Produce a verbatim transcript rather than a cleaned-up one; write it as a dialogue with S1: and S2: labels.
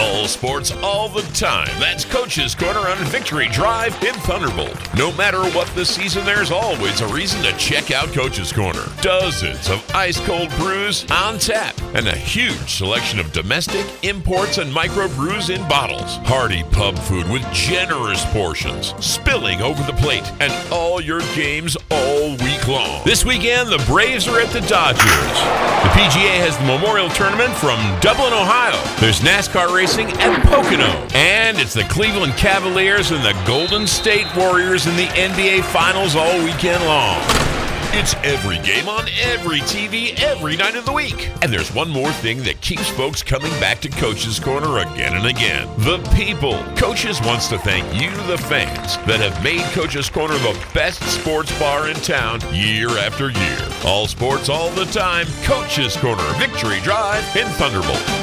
S1: All sports, all the time. That's Coach's Corner on Victory Drive in Thunderbolt. No matter what the season, there's always a reason to check out Coach's Corner. Dozens of ice-cold brews on tap and a huge selection of domestic, imports, and microbrews in bottles. Hearty pub food with generous portions, spilling over the plate, and all your games all week long. This weekend, the Braves are at the Dodgers. The P G A has the Memorial Tournament from Dublin, Ohio. There's NASCAR racing at Pocono. And it's the Cleveland Cavaliers and the Golden State Warriors in the N B A Finals all weekend long. It's every game on every T V every night of the week. And there's one more thing that keeps folks coming back to Coach's Corner again and again. The people. Coaches wants to thank you, the fans, that have made Coach's Corner the best sports bar in town year after year. All sports, all the time. Coach's Corner, Victory Drive in Thunderbolt.